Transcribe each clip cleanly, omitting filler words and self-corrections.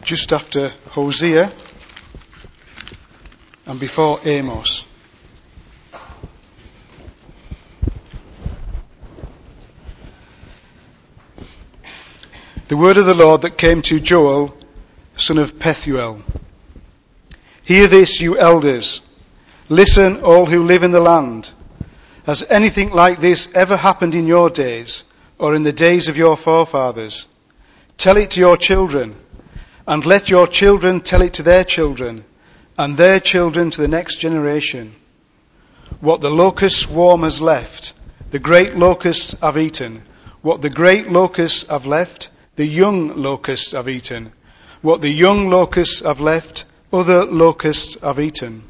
just after Hosea and before Amos. The word of the Lord that came to Joel, son of Pethuel. Hear this, you elders. Listen, all who live in the land. Has anything like this ever happened in your days, or in the days of your forefathers? Tell it to your children, and let your children tell it to their children, and their children to the next generation. What the locust swarm has left, the great locusts have eaten. What the great locusts have left, the young locusts have eaten. What the young locusts have left, other locusts have eaten.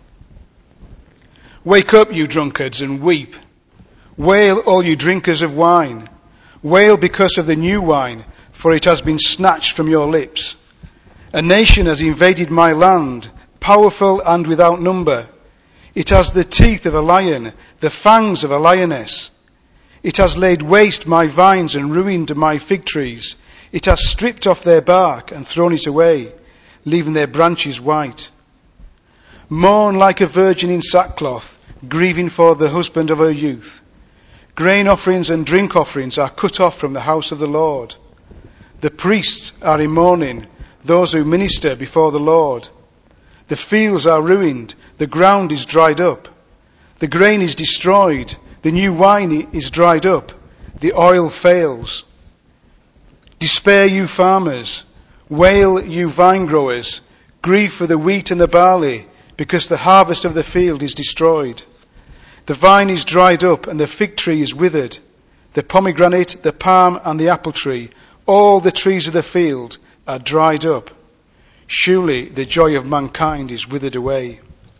Wake up, you drunkards, and weep. Wail, all you drinkers of wine. Wail because of the new wine, for it has been snatched from your lips. A nation has invaded my land, powerful and without number. It has the teeth of a lion, the fangs of a lioness. It has laid waste my vines and ruined my fig trees. It has stripped off their bark and thrown it away, leaving their branches white. Mourn like a virgin in sackcloth, grieving for the husband of her youth. Grain offerings and drink offerings are cut off from the house of the Lord. The priests are in mourning, those who minister before the Lord. The fields are ruined, the ground is dried up. The grain is destroyed, the new wine is dried up, the oil fails. Despair, you farmers. Wail, you vine growers. Grieve for the wheat and the barley, because the harvest of the field is destroyed. The vine is dried up, and the fig tree is withered. The pomegranate, the palm, and the apple tree, all the trees of the field are dried up. Surely the joy of mankind is withered away.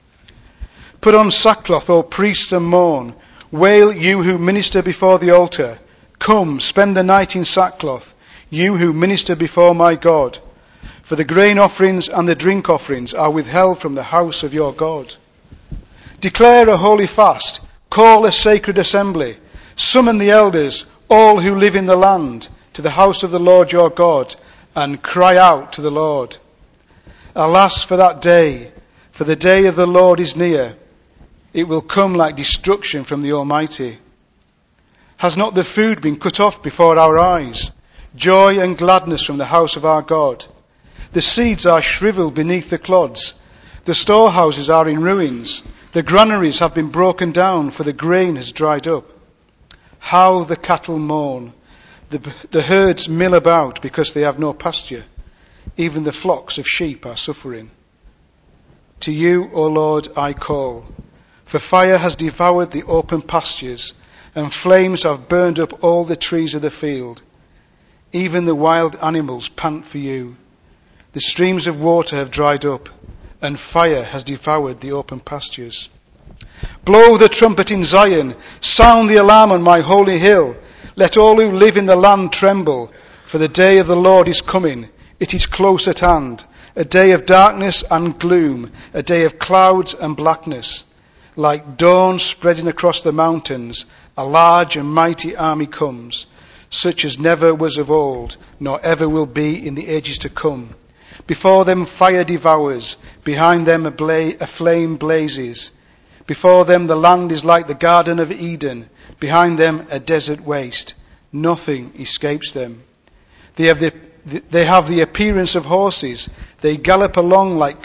Put on sackcloth, O priests, and mourn. Wail, you who minister before the altar. Come, spend the night in sackcloth, you who minister before my God. For the grain offerings and the drink offerings are withheld from the house of your God. Declare a holy fast, call a sacred assembly, summon the elders, all who live in the land, to the house of the Lord your God, and cry out to the Lord. Alas for that day, for the day of the Lord is near. It will come like destruction from the Almighty. Has not the food been cut off before our eyes? Joy and gladness from the house of our God. The seeds are shriveled beneath the clods. The storehouses are in ruins. The granaries have been broken down, for the grain has dried up. How the cattle mourn. The herds mill about because they have no pasture. Even the flocks of sheep are suffering. To you, O Lord, I call. For fire has devoured the open pastures, and flames have burned up all the trees of the field. Even the wild animals pant for you. The streams of water have dried up, and fire has devoured the open pastures. Blow the trumpet in Zion, sound the alarm on my holy hill. Let all who live in the land tremble, for the day of the Lord is coming. It is close at hand, a day of darkness and gloom, a day of clouds and blackness. Like dawn spreading across the mountains, a large and mighty army comes, such as never was of old, nor ever will be in the ages to come. Before them fire devours, behind them a flame blazes. Before them the land is like the Garden of Eden, behind them a desert waste. Nothing escapes them. They have the appearance of horses. They gallop along like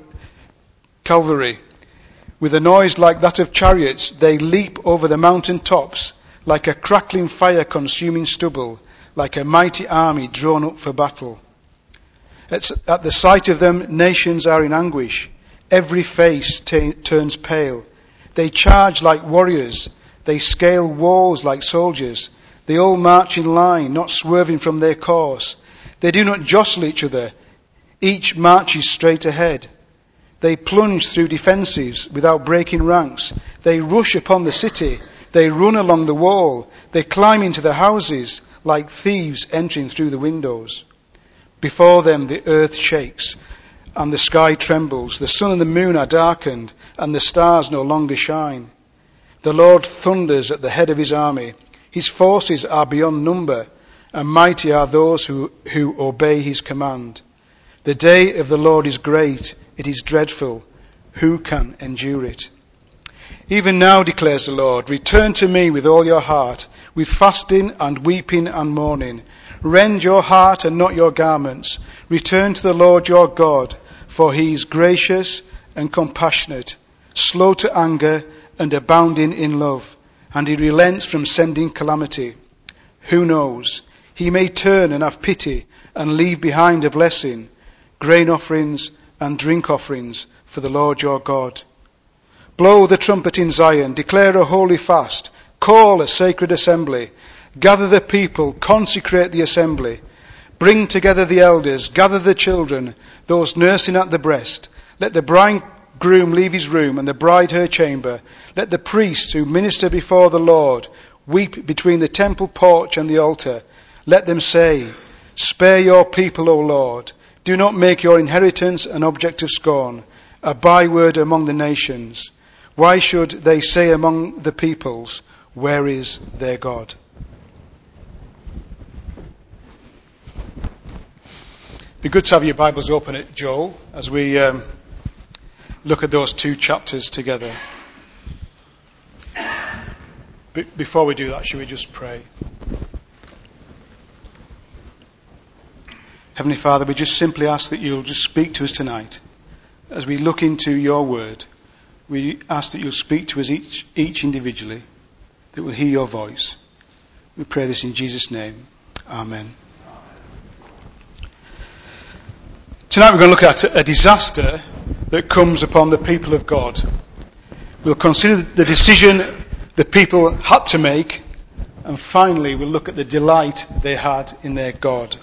cavalry. With a noise like that of chariots, they leap over the mountain tops, like a crackling fire consuming stubble, like a mighty army drawn up for battle. At the sight of them, nations are in anguish. Every face turns pale. They charge like warriors. They scale walls like soldiers. They all march in line, not swerving from their course. They do not jostle each other. Each marches straight ahead. They plunge through defences without breaking ranks. They rush upon the city. They run along the wall. They climb into the houses like thieves entering through the windows. Before them the earth shakes and the sky trembles. The sun and the moon are darkened and the stars no longer shine. The Lord thunders at the head of his army. His forces are beyond number, and mighty are those who obey his command. The day of the Lord is great, it is dreadful. Who can endure it? Even now, declares the Lord, return to me with all your heart, with fasting and weeping and mourning. Rend your heart and not your garments. Return to the Lord your God, for he is gracious and compassionate, slow to anger and abounding in love, and he relents from sending calamity. Who knows? He may turn and have pity and leave behind a blessing, grain offerings and drink offerings for the Lord your God. Blow the trumpet in Zion, declare a holy fast, call a sacred assembly, gather the people, consecrate the assembly, bring together the elders, gather the children, those nursing at the breast. Let the bridegroom leave his room and the bride her chamber. Let the priests who minister before the Lord weep between the temple porch and the altar. Let them say, spare your people, O Lord. Do not make your inheritance an object of scorn, a byword among the nations. Why should they say among the peoples, where is their God? It'd be good to have your Bibles open at Joel as we look at those two chapters together. But before we do that, should we just pray? Heavenly Father, we just simply ask that you'll just speak to us tonight. As we look into your word, we ask that you'll speak to us each individually, that we'll hear your voice. We pray this in Jesus' name. Amen. Tonight we're going to look at a disaster that comes upon the people of God. We'll consider the decision the people had to make, and finally we'll look at the delight they had in their God.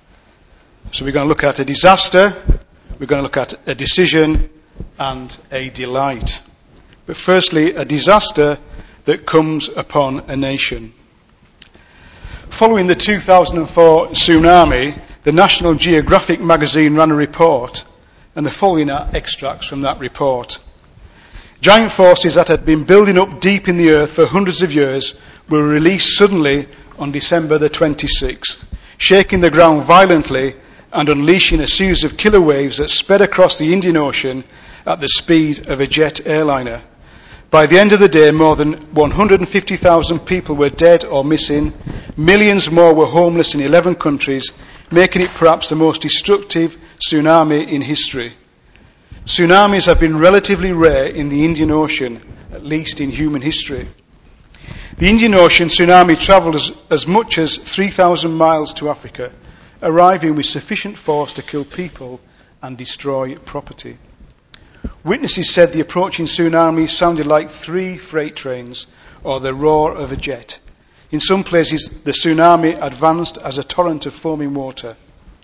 So we're going to look at a disaster, we're going to look at a decision, and a delight. But firstly, a disaster that comes upon a nation. Following the 2004 tsunami, the National Geographic magazine ran a report, and the following are extracts from that report. Giant forces that had been building up deep in the earth for hundreds of years were released suddenly on December the 26th, shaking the ground violently and unleashing a series of killer waves that sped across the Indian Ocean at the speed of a jet airliner. By the end of the day, more than 150,000 people were dead or missing. Millions more were homeless in 11 countries, making it perhaps the most destructive tsunami in history. Tsunamis have been relatively rare in the Indian Ocean, at least in human history. The Indian Ocean tsunami travelled as much as 3,000 miles to Africa, arriving with sufficient force to kill people and destroy property. Witnesses said the approaching tsunami sounded like 3 freight trains or the roar of a jet. In some places, the tsunami advanced as a torrent of foaming water.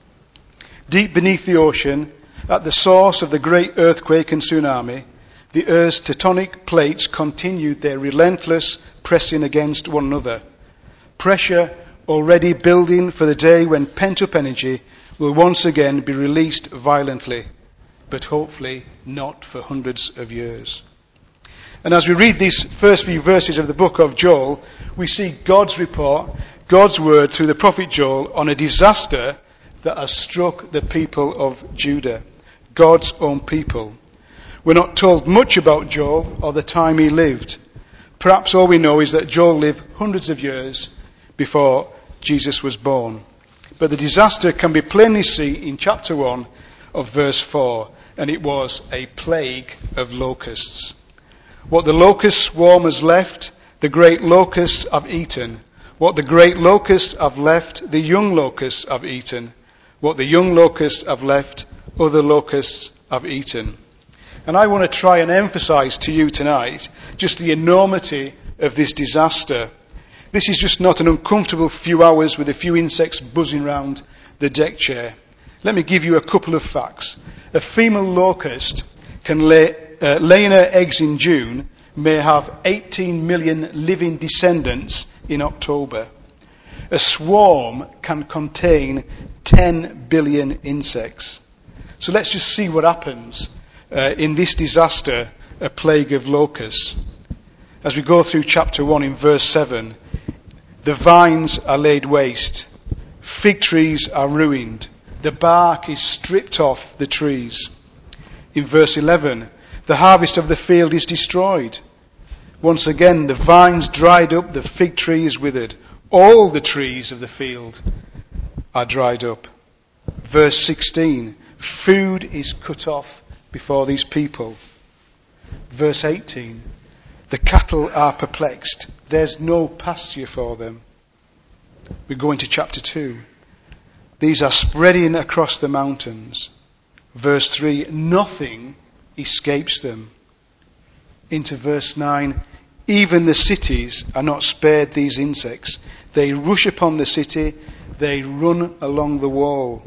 Deep beneath the ocean, at the source of the great earthquake and tsunami, the Earth's tectonic plates continued their relentless pressing against one another. Pressure already building for the day when pent-up energy will once again be released violently, but hopefully not for hundreds of years. And as we read these first few verses of the book of Joel, we see God's report, God's word through the prophet Joel on a disaster that has struck the people of Judah, God's own people. We're not told much about Joel or the time he lived. Perhaps all we know is that Joel lived hundreds of years before Jesus was born. But the disaster can be plainly seen in chapter 1 of verse 4, and it was a plague of locusts. What the locust swarm has left, the great locusts have eaten. What the great locusts have left, the young locusts have eaten. What the young locusts have left, other locusts have eaten. And I want to try and emphasize to you tonight just the enormity of this disaster. This is just not an uncomfortable few hours with a few insects buzzing around the deck chair. Let me give you a couple of facts. A female locust can laying her eggs in June may have 18 million living descendants in October. A swarm can contain 10 billion insects. So let's just see what happens in this disaster, a plague of locusts. As we go through chapter 1 in verse 7, the vines are laid waste, fig trees are ruined, The bark is stripped off the trees. In verse 11, the harvest of the field is destroyed. Once again, the vines dried up, the fig tree is withered. All the trees of the field are dried up. Verse 16, food is cut off before these people. Verse 18, the cattle are perplexed. There's no pasture for them. We go into chapter 2. These are spreading across the mountains. Verse 3, nothing escapes them. Into verse 9, even the cities are not spared these insects. They rush upon the city, they run along the wall.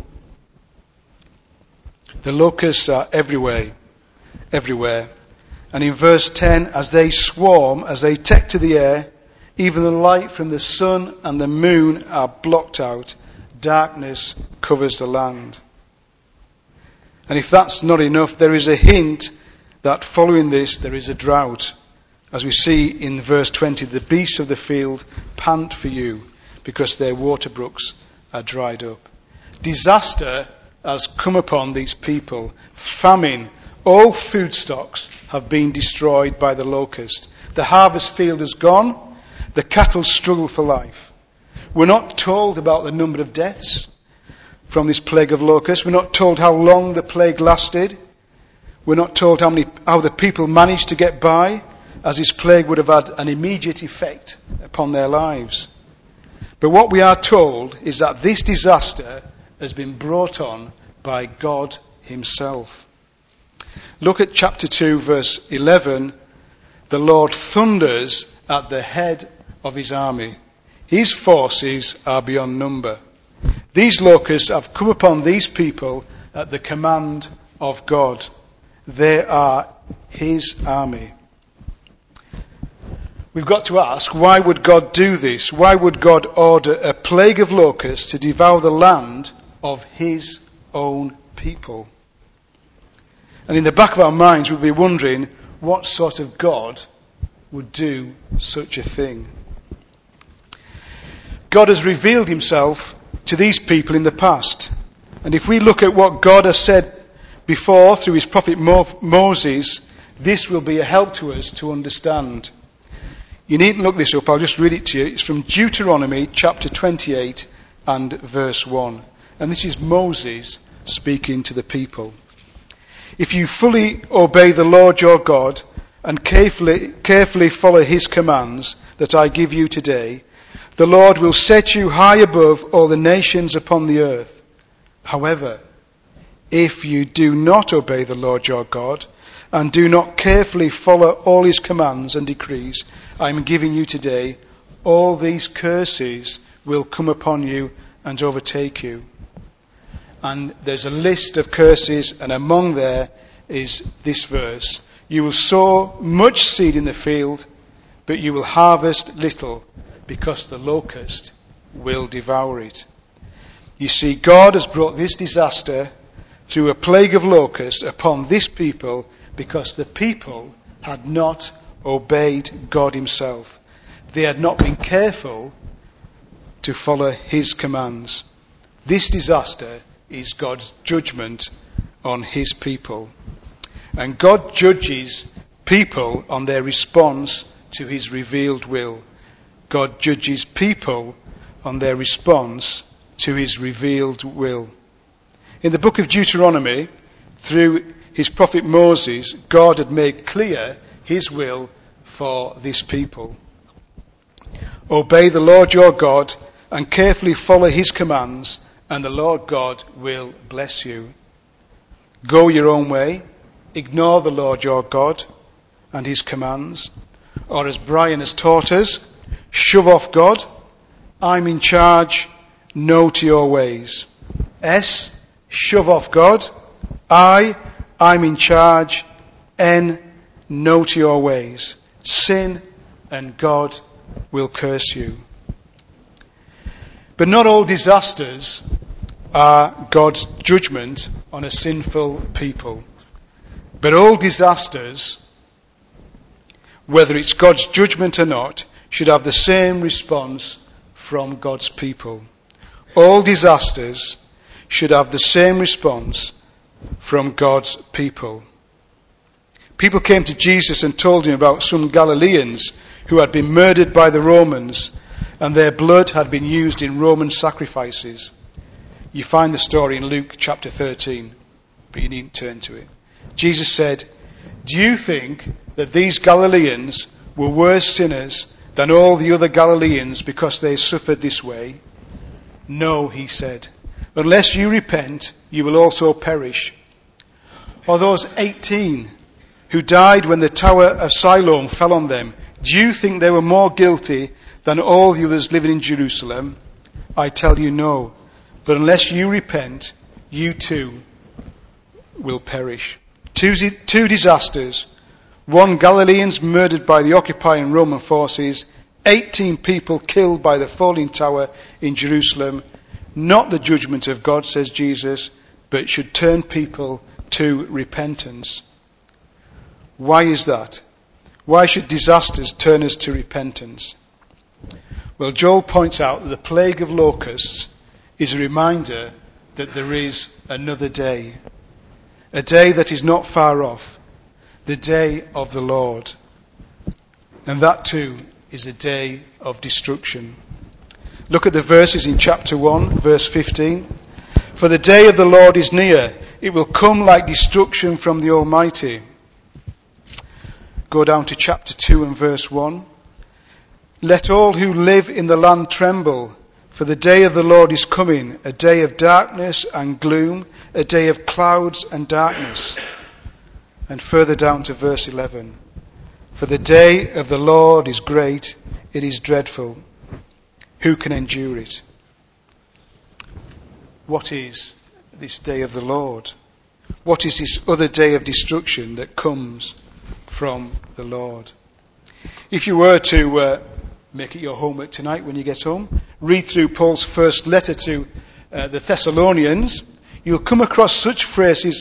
The locusts are everywhere. And in verse 10, as they swarm, as they take to the air, even the light from the sun and the moon are blocked out. Darkness covers the land. And if that's not enough, there is a hint that following this there is a drought. As we see in verse 20, the beasts of the field pant for you because their water brooks are dried up. Disaster has come upon these people. Famine. All food stocks have been destroyed by the locust. The harvest field is gone. The cattle struggle for life. We're not told about the number of deaths from this plague of locusts. We're not told how long the plague lasted. We're not told how the people managed to get by, as this plague would have had an immediate effect upon their lives. But what we are told is that this disaster has been brought on by God himself. Look at chapter 2, verse 11. The Lord thunders at the head of his army. His forces are beyond number. These locusts have come upon these people at the command of God. They are his army. We've got to ask, why would God do this? Why would God order a plague of locusts to devour the land of his own people? And in the back of our minds we'll be wondering what sort of God would do such a thing. God has revealed himself to these people in the past. And if we look at what God has said before through his prophet Moses, this will be a help to us to understand. You needn't look this up, I'll just read it to you. It's from Deuteronomy chapter 28 and verse 1. And this is Moses speaking to the people. If you fully obey the Lord your God and carefully follow his commands that I give you today, the Lord will set you high above all the nations upon the earth. However, if you do not obey the Lord your God and do not carefully follow all his commands and decrees I am giving you today, all these curses will come upon you and overtake you. And there's a list of curses, and among there is this verse. You will sow much seed in the field, but you will harvest little, because the locust will devour it. You see, God has brought this disaster through a plague of locusts upon this people because the people had not obeyed God himself. They had not been careful to follow his commands. This disaster is God's judgment on his people. And God judges people on their response to his revealed will. God judges people on their response to his revealed will. In the book of Deuteronomy, through his prophet Moses, God had made clear his will for this people. Obey the Lord your God and carefully follow his commands, and the Lord God will bless you. Go your own way, ignore the Lord your God and his commands, or as Brian has taught us, shove off God. I'm in charge, no to your ways. S, shove off God. I'm in charge. N, no to your ways. Sin and God will curse you. But not all disasters are God's judgment on a sinful people. But all disasters, whether it's God's judgment or not, should have the same response from God's people. All disasters should have the same response from God's people. People came to Jesus and told him about some Galileans who had been murdered by the Romans, and their blood had been used in Roman sacrifices. You find the story in Luke chapter 13, but you needn't turn to it. Jesus said, "Do you think that these Galileans were worse sinners than all the other Galileans because they suffered this way? No," he said. "Unless you repent, you will also perish. Or those 18 who died when the Tower of Siloam fell on them, do you think they were more guilty than all the others living in Jerusalem? I tell you no. But unless you repent, you too will perish." Two disasters. One, Galileans murdered by the occupying Roman forces. 18 people killed by the falling tower in Jerusalem. Not the judgment of God, says Jesus, but it should turn people to repentance. Why is that? Why should disasters turn us to repentance? Well, Joel points out that the plague of locusts is a reminder that there is another day. A day that is not far off. The day of the Lord. And that too is a day of destruction. Look at the verses in chapter 1, verse 15. "For the day of the Lord is near. It will come like destruction from the Almighty." Go down to chapter 2 and verse 1. "Let all who live in the land tremble, for the day of the Lord is coming, a day of darkness and gloom, a day of clouds and darkness." And further down to verse 11. "For the day of the Lord is great, it is dreadful. Who can endure it?" What is this day of the Lord? What is this other day of destruction that comes from the Lord? If you were to make it your homework tonight when you get home, read through Paul's first letter to the Thessalonians, you'll come across such phrases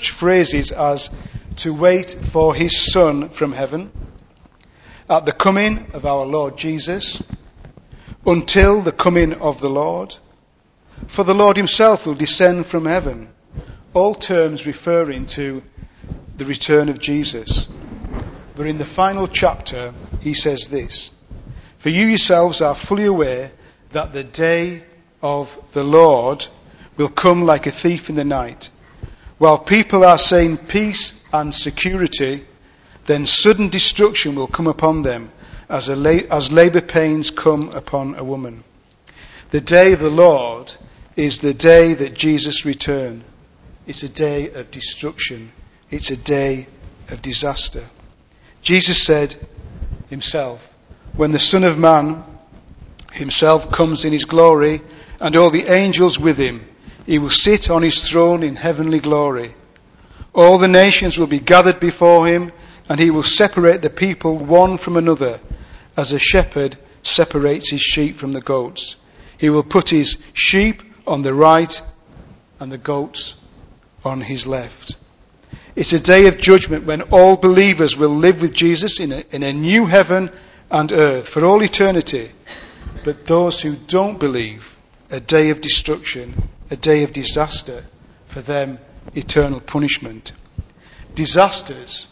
as "to wait for his Son from heaven," "at the coming of our Lord Jesus," "until the coming of the Lord," "for the Lord himself will descend from heaven," all terms referring to the return of Jesus. But in the final chapter, he says this, "For you yourselves are fully aware that the day of the Lord will come like a thief in the night. While people are saying peace and security, then sudden destruction will come upon them as labor pains come upon a woman." The day of the Lord is the day that Jesus returned. It's a day of destruction. It's a day of disaster. Jesus said himself, "When the Son of Man himself comes in his glory and all the angels with him, he will sit on his throne in heavenly glory. All the nations will be gathered before him, and he will separate the people one from another, as a shepherd separates his sheep from the goats. He will put his sheep on the right and the goats on his left." It's a day of judgment when all believers will live with Jesus in a new heaven and earth for all eternity. But those who don't believe, a day of destruction, a day of disaster, for them eternal punishment. Disasters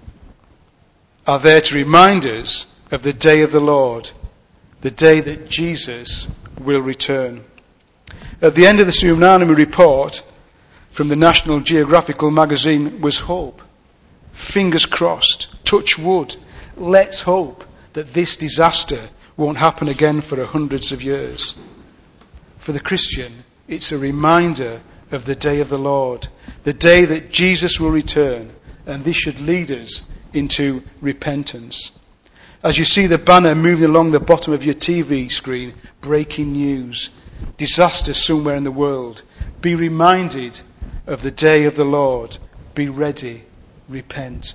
are there to remind us of the day of the Lord, the day that Jesus will return. At the end of the tsunami report from the National Geographical magazine was hope. Fingers crossed, touch wood. Let's hope that this disaster won't happen again for hundreds of years. For the Christian, it's a reminder of the day of the Lord, the day that Jesus will return, and this should lead us into repentance. As you see the banner moving along the bottom of your TV screen, breaking news, disaster somewhere in the world, be reminded of the day of the Lord. Be ready. Repent.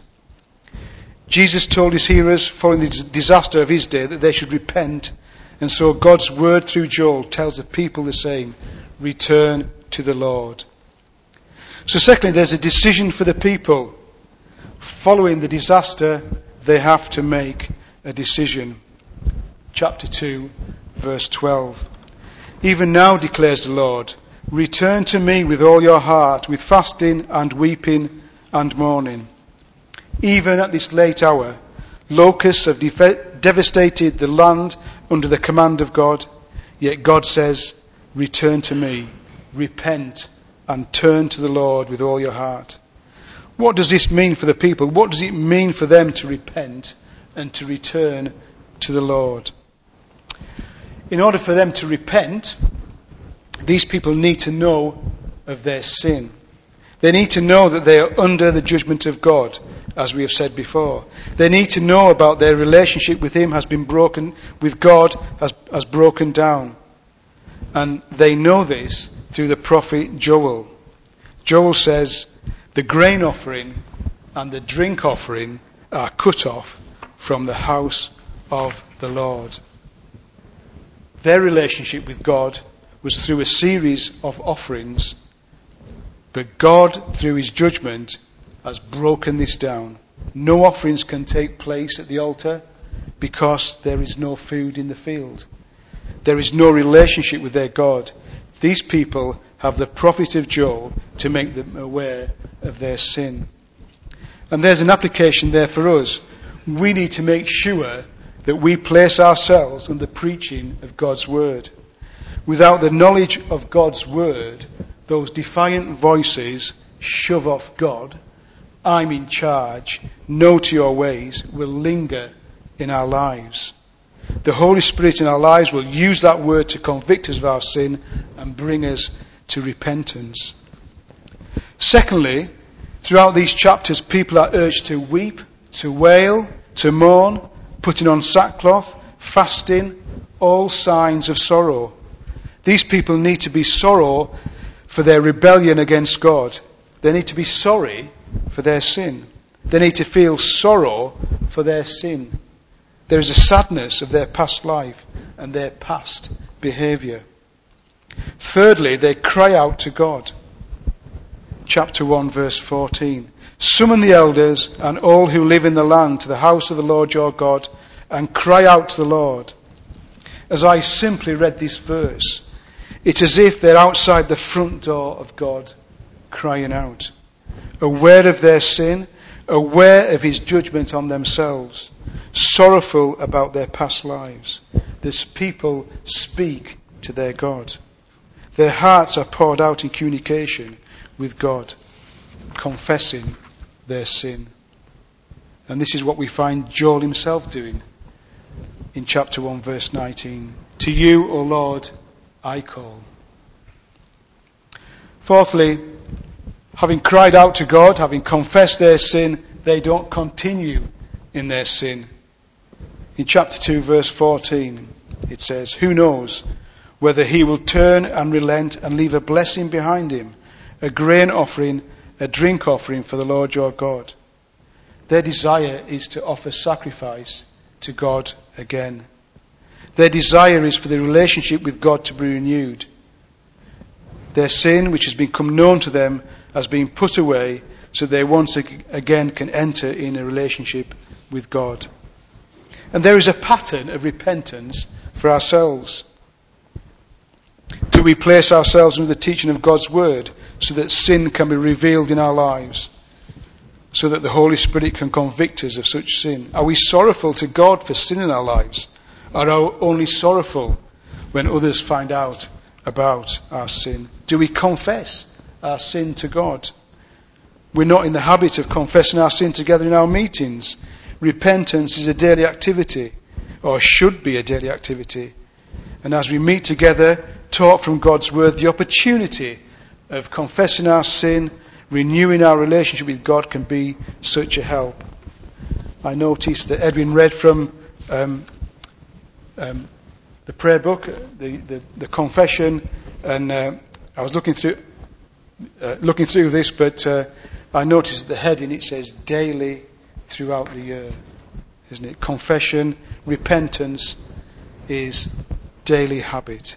Jesus told his hearers following the disaster of his day that they should repent, and so God's word through Joel tells the people the same. Return to the Lord. So secondly, there's a decision for the people. Following the disaster, they have to make a decision. Chapter 2, verse 12. "Even now, declares the Lord, Return to me with all your heart, with fasting and weeping and mourning. Even at this late hour, locusts have devastated the land under the command of God, yet God says, return to me, repent and turn to the Lord with all your heart. What does this mean for the people? What does it mean for them to repent and to return to the Lord? In order for them to repent, these people need to know of their sin. They need to know that they are under the judgment of God, as we have said before. They need to know about their relationship with Him has been broken, with God has broken down. And they know this through the prophet Joel. Joel says, the grain offering and the drink offering are cut off from the house of the Lord. Their relationship with God was through a series of offerings, but God, through His judgment, has broken this down. No offerings can take place at the altar because there is no food in the field. There is no relationship with their God. These people have the prophet of Joel to make them aware of their sin. And there's an application there for us. We need to make sure that we place ourselves under the preaching of God's word. Without the knowledge of God's word, those defiant voices, shove off God, I'm in charge, no to your ways, will linger in our lives. The Holy Spirit in our lives will use that word to convict us of our sin and bring us to repentance. Secondly, throughout these chapters, people are urged to weep, to wail, to mourn, putting on sackcloth, fasting, all signs of sorrow. These people need to be sorrow for their rebellion against God. They need to be sorry for their sin. They need to feel sorrow for their sin. There is a sadness of their past life and their past behaviour. Thirdly, they cry out to God. Chapter 1, verse 14. Summon the elders and all who live in the land to the house of the Lord your God and cry out to the Lord. As I simply read this verse, it's as if they're outside the front door of God crying out, aware of their sin, aware of His judgment on themselves, sorrowful about their past lives. This people speak to their God. Their hearts are poured out in communication with God, confessing their sin. And this is what we find Joel himself doing in chapter 1, verse 19. To you, O Lord, I call. Fourthly, having cried out to God, having confessed their sin, they don't continue in their sin. In chapter 2, verse 14, it says, who knows whether he will turn and relent and leave a blessing behind him, a grain offering, a drink offering for the Lord your God. Their desire is to offer sacrifice to God again. Their desire is for the relationship with God to be renewed. Their sin, which has become known to them, has been put away so they once again can enter in a relationship with God. And there is a pattern of repentance for ourselves. Do we place ourselves under the teaching of God's word so that sin can be revealed in our lives? So that the Holy Spirit can convict us of such sin? Are we sorrowful to God for sin in our lives? Or are we only sorrowful when others find out about our sin? Do we confess our sin to God? We're not in the habit of confessing our sin together in our meetings. Repentance is a daily activity, or should be a daily activity. And as we meet together, taught from God's word, the opportunity of confessing our sin, renewing our relationship with God can be such a help. I noticed that Edwin read from the prayer book, the confession, and I was looking through this, but I noticed the heading, it says daily throughout the year, isn't it? Confession, repentance is daily habit.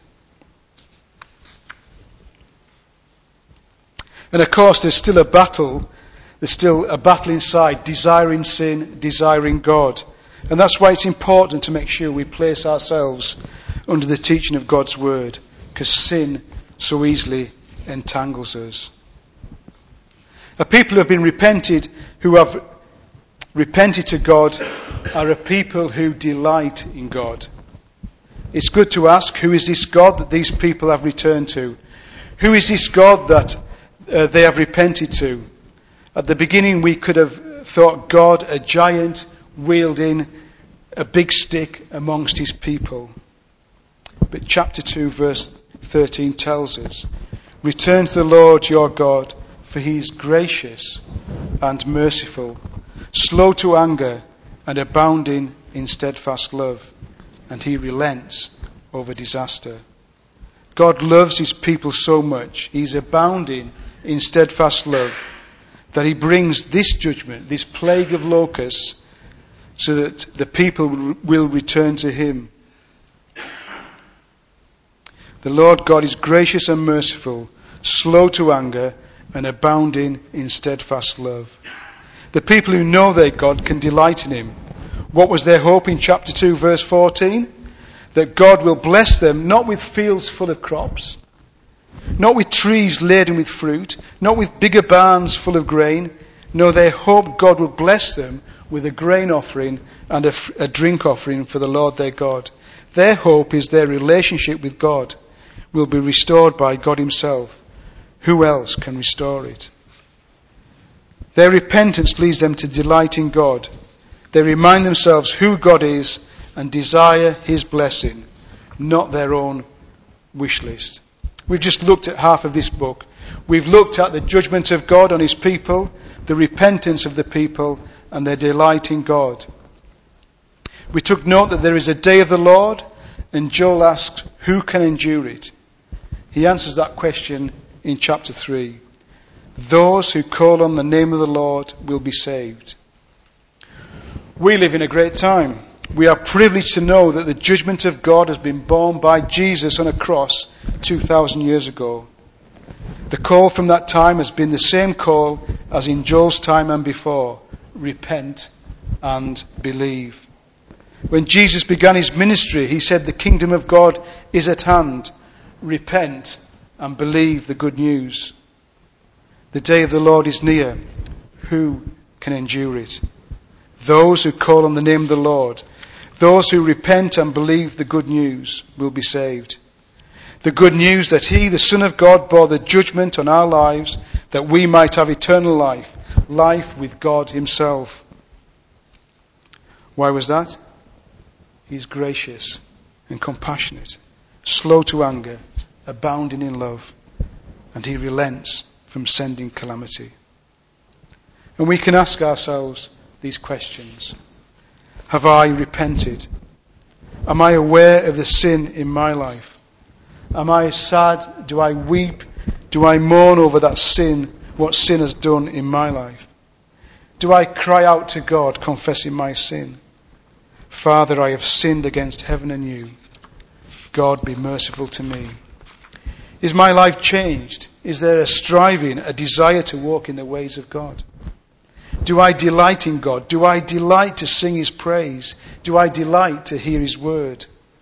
And of course there's still a battle inside, desiring sin, desiring God. And that's why it's important to make sure we place ourselves under the teaching of God's word, because sin so easily entangles us. A people who have been repented, who have repented to God, are a people who delight in God. It's good to ask, who is this God that these people have returned to? Who is this God that they have repented to? At the beginning we could have thought God a giant wielding a big stick amongst his people. But chapter 2 verse 13 tells us, return to the Lord your God, for he is gracious and merciful, slow to anger and abounding in steadfast love, and he relents over disaster. God loves his people so much, he's abounding in steadfast love, that he brings this judgment, this plague of locusts, so that the people will return to him. The Lord God is gracious and merciful, slow to anger, and abounding in steadfast love. The people who know their God can delight in him. What was their hope in chapter 2 verse 14? That God will bless them, not with fields full of crops, not with trees laden with fruit, not with bigger barns full of grain. No, they hope God will bless them with a grain offering and a drink offering for the Lord their God. Their hope is their relationship with God will be restored by God himself. Who else can restore it? Their repentance leads them to delight in God. They remind themselves who God is and desire his blessing, not their own wish list. We've just looked at half of this book. We've looked at the judgment of God on his people, the repentance of the people, and their delight in God. We took note that there is a day of the Lord, and Joel asks, who can endure it? He answers that question in chapter 3. Those who call on the name of the Lord will be saved. We live in a great time. We are privileged to know that the judgment of God has been borne by Jesus on a cross 2,000 years ago. The call from that time has been the same call as in Joel's time and before. Repent and believe. When Jesus began his ministry, he said the kingdom of God is at hand. Repent and believe the good news. The day of the Lord is near. Who can endure it? Those who call on the name of the Lord, those who repent and believe the good news will be saved. The good news that he, the Son of God, bore the judgment on our lives that we might have eternal life, life with God himself. Why was that? He's gracious and compassionate, slow to anger, abounding in love, and he relents from sending calamity. And we can ask ourselves these questions. Have I repented? Am I aware of the sin in my life? Am I sad? Do I weep? Do I mourn over that sin, what sin has done in my life? Do I cry out to God, confessing my sin? Father, I have sinned against heaven and you. God, be merciful to me. Is my life changed? Is there a striving, a desire to walk in the ways of God? Do I delight in God? Do I delight to sing his praise? Do I delight to hear his word?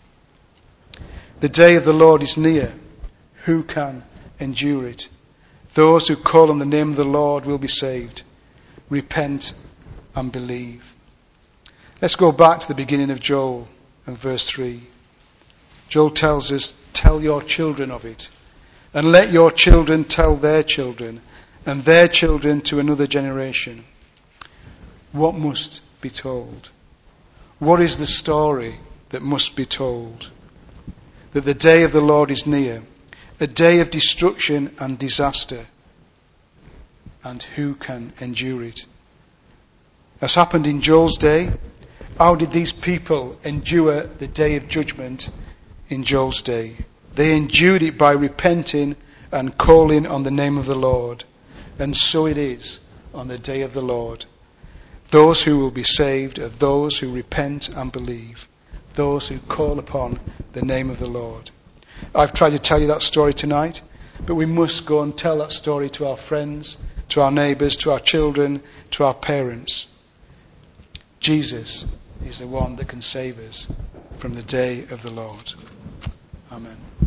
The day of the Lord is near. Who can endure it? Those who call on the name of the Lord will be saved. Repent and believe. Let's go back to the beginning of Joel and verse 3. Joel tells us, tell your children of it, and let your children tell their children, and their children to another generation. What must be told? What is the story that must be told? That the day of the Lord is near, a day of destruction and disaster. And who can endure it? As happened in Joel's day, how did these people endure the day of judgment in Joel's day? They endured it by repenting and calling on the name of the Lord. And so it is on the day of the Lord. Those who will be saved are those who repent and believe, those who call upon the name of the Lord. I've tried to tell you that story tonight, but we must go and tell that story to our friends, to our neighbours, to our children, to our parents. Jesus is the one that can save us from the day of the Lord. Amen.